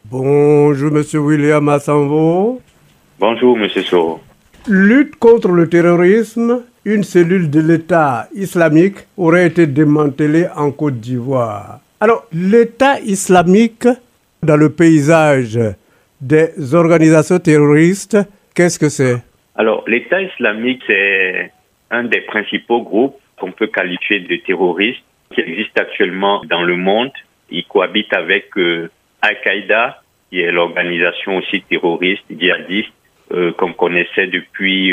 Bonjour, Monsieur William Assanvo. Bonjour, Monsieur Soro. Lutte contre le terrorisme, une cellule de l'État islamique aurait été démantelée en Côte d'Ivoire. Alors, l'État islamique, dans le paysage des organisations terroristes, qu'est-ce que c'est? Alors, l'État islamique, c'est un des principaux groupes qu'on peut qualifier de terroristes qui existent actuellement dans le monde. Il cohabite avec Al-Qaïda, qui est l'organisation aussi terroriste, djihadiste, qu'on connaissait depuis,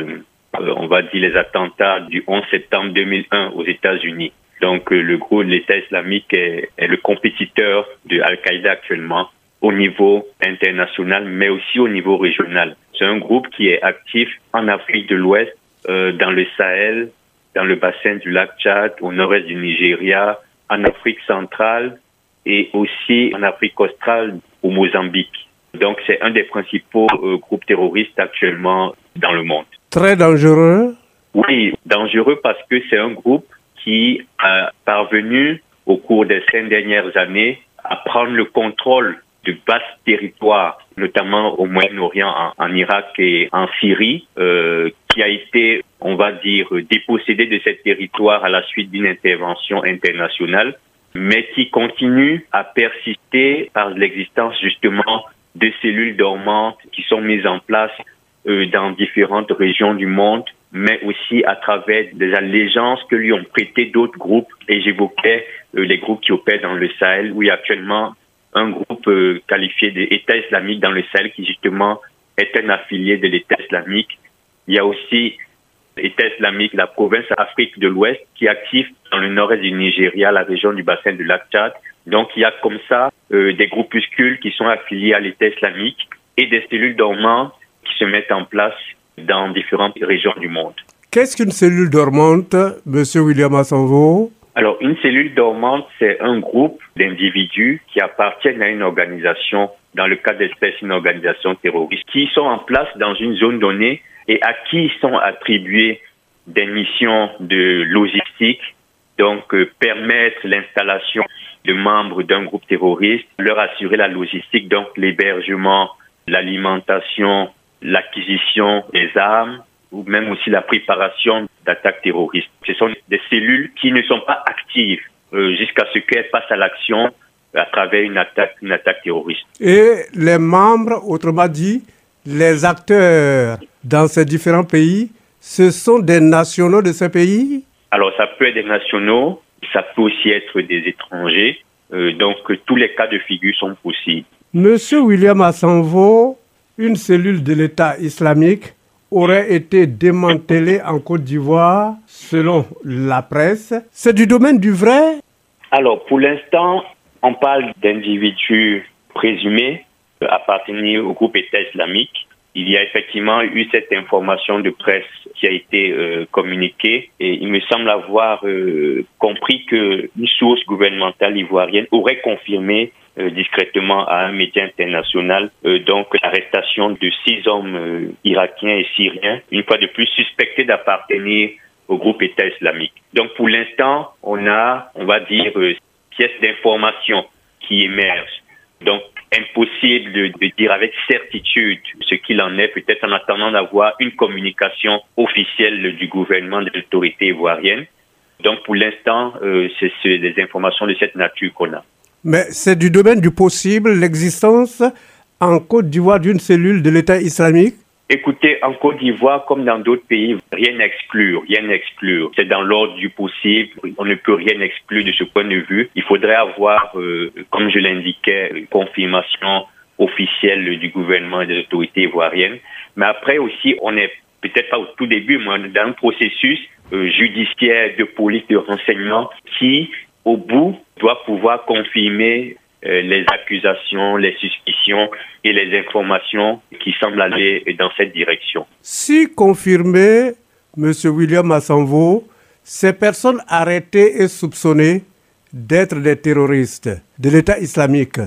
on va dire, les attentats du 11 septembre 2001 aux États-Unis. Donc, le groupe de l'État islamique est le compétiteur de Al-Qaïda actuellement au niveau international, mais aussi au niveau régional. C'est un groupe qui est actif en Afrique de l'Ouest, dans le Sahel, dans le bassin du lac Tchad, au nord-est du Nigeria, en Afrique centrale et aussi en Afrique australe, au Mozambique. Donc, c'est un des principaux groupes terroristes actuellement dans le monde. Très dangereux? Oui, dangereux parce que c'est un groupe qui a parvenu au cours des 5 dernières années à prendre le contrôle de vastes territoires, notamment au Moyen-Orient, en Irak et en Syrie, qui a été, on va dire, dépossédé de ces territoires à la suite d'une intervention internationale, mais qui continue à persister par l'existence justement de cellules dormantes qui sont mises en place dans différentes régions du monde, mais aussi à travers des allégeances que lui ont prêtées d'autres groupes. Et j'évoquais les groupes qui opèrent dans le Sahel, où il y a actuellement un groupe qualifié d'État islamique dans le Sahel qui justement est un affilié de l'État islamique. Il y a aussi l'État islamique, la province Afrique de l'Ouest, qui est active dans le nord-est du Nigeria, la région du bassin du lac Tchad. Donc il y a comme ça des groupuscules qui sont affiliés à l'État islamique et des cellules dormantes qui se mettent en place dans différentes régions du monde. Qu'est-ce qu'une cellule dormante, Monsieur William Assanvo? Alors, une cellule dormante, c'est un groupe d'individus qui appartiennent à une organisation, dans le cas d'espèce, une organisation terroriste, qui sont en place dans une zone donnée et à qui sont attribuées des missions de logistique, donc permettre l'installation de membres d'un groupe terroriste, leur assurer la logistique, donc l'hébergement, l'alimentation, l'acquisition des armes, ou même aussi la préparation d'attaques terroristes. Ce sont des cellules qui ne sont pas actives jusqu'à ce qu'elles passent à l'action à travers une attaque terroriste. Et les membres, autrement dit, les acteurs dans ces différents pays, ce sont des nationaux de ces pays? Alors, ça peut être des nationaux, ça peut aussi être des étrangers. Donc, tous les cas de figure sont possibles. Monsieur William Assanvo, une cellule de l'État islamique aurait été démantelée en Côte d'Ivoire, selon la presse. C'est du domaine du vrai? Alors, pour l'instant, on parle d'individus présumés appartenir au groupe État islamique. Il y a effectivement eu cette information de presse qui a été communiquée et il me semble avoir compris qu'une source gouvernementale ivoirienne aurait confirmé discrètement à un média international donc l'arrestation de 6 hommes irakiens et syriens, une fois de plus suspectés d'appartenir au groupe État islamique. Donc pour l'instant, on va dire, pièces d'information qui émergent. Donc impossible de dire avec certitude ce qu'il en est, peut-être en attendant d'avoir une communication officielle du gouvernement, de l'autorité ivoirienne. Donc pour l'instant, c'est des informations de cette nature qu'on a. Mais c'est du domaine du possible, l'existence en Côte d'Ivoire d'une cellule de l'État islamique? Écoutez, en Côte d'Ivoire, comme dans d'autres pays, rien n'exclure. C'est dans l'ordre du possible. On ne peut rien exclure de ce point de vue. Il faudrait avoir, comme je l'indiquais, une confirmation officielle du gouvernement et des autorités ivoiriennes. Mais après aussi, on n'est peut-être pas au tout début, mais on est dans un processus judiciaire de police de renseignement qui, au bout, doit pouvoir confirmer les accusations, les suspicions et les informations qui semblent aller dans cette direction. Si confirmé, M. William Assanvo, ces personnes arrêtées et soupçonnées d'être des terroristes de l'État islamique,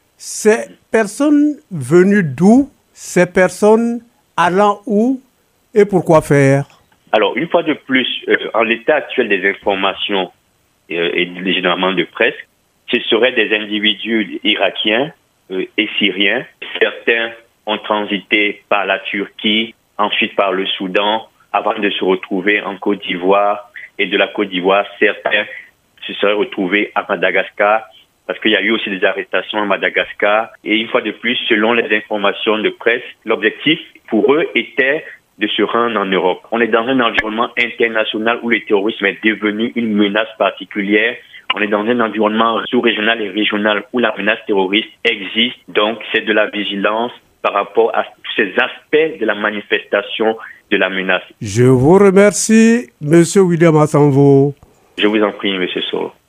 ces personnes venues d'où? Ces personnes allant où et pourquoi faire? Alors, une fois de plus, en l'état actuel des informations et généralement de presse, ce seraient des individus irakiens et Syriens. Certains ont transité par la Turquie, ensuite par le Soudan, avant de se retrouver en Côte d'Ivoire. Et de la Côte d'Ivoire, certains se seraient retrouvés à Madagascar, parce qu'il y a eu aussi des arrestations à Madagascar. Et une fois de plus, selon les informations de presse, l'objectif pour eux était de se rendre en Europe. On est dans un environnement international où le terrorisme est devenu une menace particulière. On est dans un environnement sous-régional et régional où la menace terroriste existe. Donc, c'est de la vigilance par rapport à tous ces aspects de la manifestation de la menace. Je vous remercie, Monsieur William Asanvo. Je vous en prie, Monsieur Soro.